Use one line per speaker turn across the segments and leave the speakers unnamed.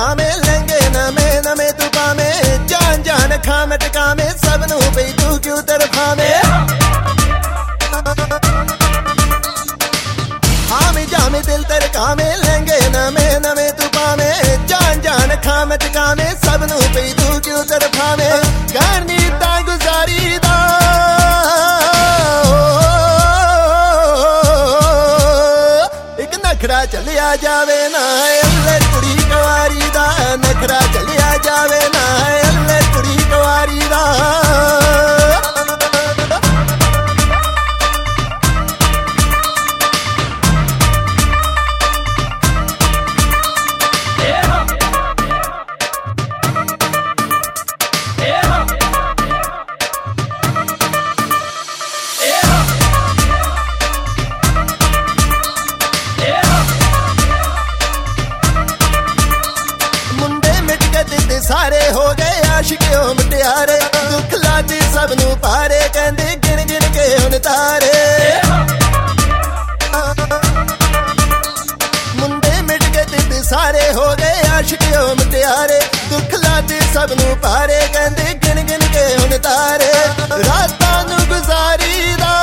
ਟਕਾਵੇਂ ਲਹਿੰਗੇ ਨਵੇਂ ਨਵੇਂ ਤੂੰ ਪਾਵੇਂ ਜਾਨ ਜਾਨ ਖਾਵੇਂ ਟਕਾਵੇਂ ਸਭ ਨੂੰ ਬਈ ਤੂੰ ਕਿਉਂ ਤਰਫਾਵੇਂ ਆਵੇਂ ਜਾਵੇਂ ਦਿਲ ਤਰਕਾਵੇਂ ਲਹਿੰਗੇ ਨਵੇਂ ਨਵੇਂ ਤੂੰ ਪਾਵੇਂ ਜਾਨ ਜਾਨ ਖਾਵੇਂ ਟਕਾਵੇਂ ਸਭ ਨੂੰ ਬਈ ਤੂੰ ਕਿਉਂ ਤਰਫਾਵੇਂ ਕਰਨੀ ਤਾਂ ਗੁਜ਼ਾਰੀ ਦਾ ਇੱਕ ਨਖਰਾ ਚੱਲਿਆ ਜਾਵੇ ਨਾ ਅੱਲੇ ਕੁੜੀ ਕੁਆਰੀ ਦਾ ਨਖਰਾ ਚੱਲਿਆ ਜਾਵੇ ਨਾ ਅੱਲੇ ਕੁੜੀ ਕੁਆਰੀ ਦਾ ਸਾਰੇ ਹੋ ਗਏ ਆਸ਼ਿਕ ਓ ਮੁਟਿਆਰੇ ਦੁੱਖ ਲਾਦੇ ਸਭ ਨੂੰ ਪਾਰੇ ਕਹਿੰਦੇ ਗਿਣ ਗਿਣ ਕੇ ਹੁਣ ਤਾਰੇ ਮੁੰਡੇ ਮਿਟ ਕੇ ਤੇ ਸਾਰੇ ਹੋ ਗਏ ਆਸ਼ਿਕ ਓ ਮੁਟਿਆਰੇ ਦੁੱਖ ਲਾਦੇ ਸਭ ਨੂੰ ਪਾਰੇ ਕਹਿੰਦੇ ਗਿਣ ਗਿਣ ਕੇ ਹੁਣ ਤਾਰੇ ਰਾਤਾਂ ਨੂੰ ਗੁਜ਼ਾਰੀ ਦਾ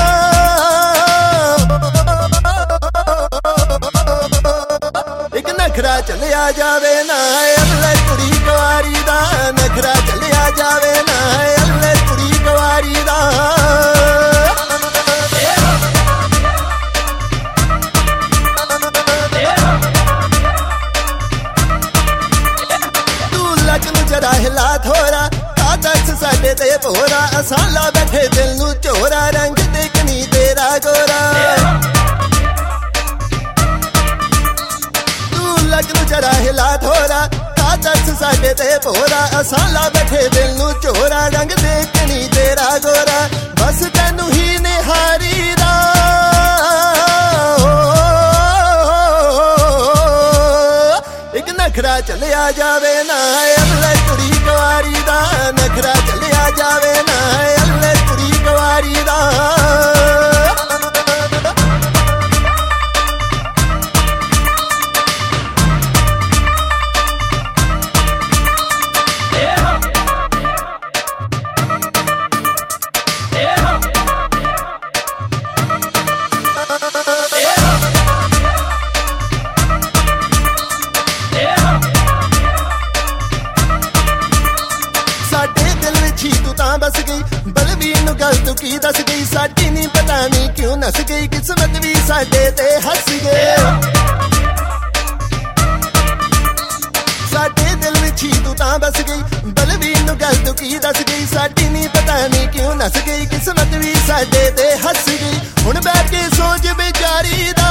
ਇੱਕ ਨਖਰਾ ਚੱਲਿਆ ਜਾਵੇ ਨਾ ਅੱਲੇ ਕੁੜੀ ਕੁਆਰੀ ਦਾ ਨਖਰਾ ਚੱਲਿਆ ਜਾਵੇ ਨਾ ਅੱਲੇ ਕੁੜੀ ਕੁਆਰੀ ਦਾ ਤੂੰ ਲੱਕ ਨੂੰ ਜਰਾ ਹਿਲਾ ਥੋੜਾ ਕਾਤਕ ਸਾਡੇ ਤੇ ਭੋਰਾ ਅਸਾਂ ਲਾ ਬੈਠੇ ਦਿਲ ਨੂੰ ਝੋਰਾ ਰੰਗ ਦੇਖਣੀ ਤੇਰਾ ਗੋਰਾ ਲੱਕ ਨੂੰ ਜਰਾ ਹਿਲਾ ਥੋੜਾ ਕਾਤਕ ਸਾਡੇ ਤੇ ਭੋਰਾ ਅਸਾਂ ਲਾ ਬੈਠੇ ਦਿਲ ਨੂੰ ਝੋਰਾ ਰੰਗ ਦੇਖਣੀ ਤੇਰਾ ਗੋਰਾ ਬਸ ਤੈਨੂੰ ਹੀ ਨਿਹਾਰੀ ਦਾ ਇੱਕ ਨਖਰਾ ਚੱਲਿਆ ਜਾਵੇ ਨਾ ਅੱਲੇ ਕੁੜੀ ਕੁਆਰੀ ਦਾ ਨਖਰਾ ਚੱਲਿਆ ਜਾਵੇ ਨਾ ਅੱਲੇ ਕੁੜੀ ਕੁਆਰੀ ਦਾ ਤੂੰ ਤਾਂ ਬਸ ਗਈ ਬਲਵੀਰ ਨੂੰ ਗੱਲ ਤੂੰ ਕੀ ਦੱਸ ਗਈ ਸਾਡੀ ਨਹੀਂ ਪਤਾ ਨਹੀਂ ਕਿਉਂ ਨਸ ਗਈ ਕਿਸਮਤ ਵੀ ਸਾਡੇ ਤੇ ਹੱਸ ਗਏ ਸਾਡੇ ਦਿਲ ਵਿੱਚ ਹੀ ਤੂੰ ਤਾਂ ਬਸ ਗਈ ਬਲਵੀਰ ਨੂੰ ਗੱਲ ਤੂੰ ਕੀ ਦੱਸ ਗਈ ਸਾਡੀ ਨਹੀਂ ਪਤਾ ਨਹੀਂ ਕਿਉਂ ਨਸ ਗਈ ਕਿਸਮਤ ਵੀ ਸਾਡੇ ਤੇ ਹੱਸ ਗਈ ਹੁਣ ਬੈਠ ਕੇ ਸੋਚ ਵਿਚਾਰੀ ਦਾ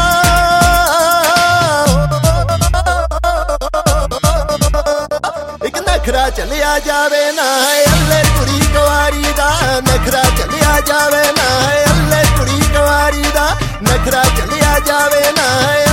ਇੱਕ ਨਖਰਾ ਚੱਲਿਆ ਜਾਵੇ ਨਾ ਅੱਲੇ ਕੁੜੀ ਕੁਆਰੀ ਦਾ ਨਖਰਾ ਚੱਲਿਆ ਜਾਵੇ ਨਾ ਅੱਲੇ ਕੁੜੀ ਕੁਆਰੀ ਦਾ ਨਖਰਾ ਚੱਲਿਆ ਜਾਵੇ ਨਾ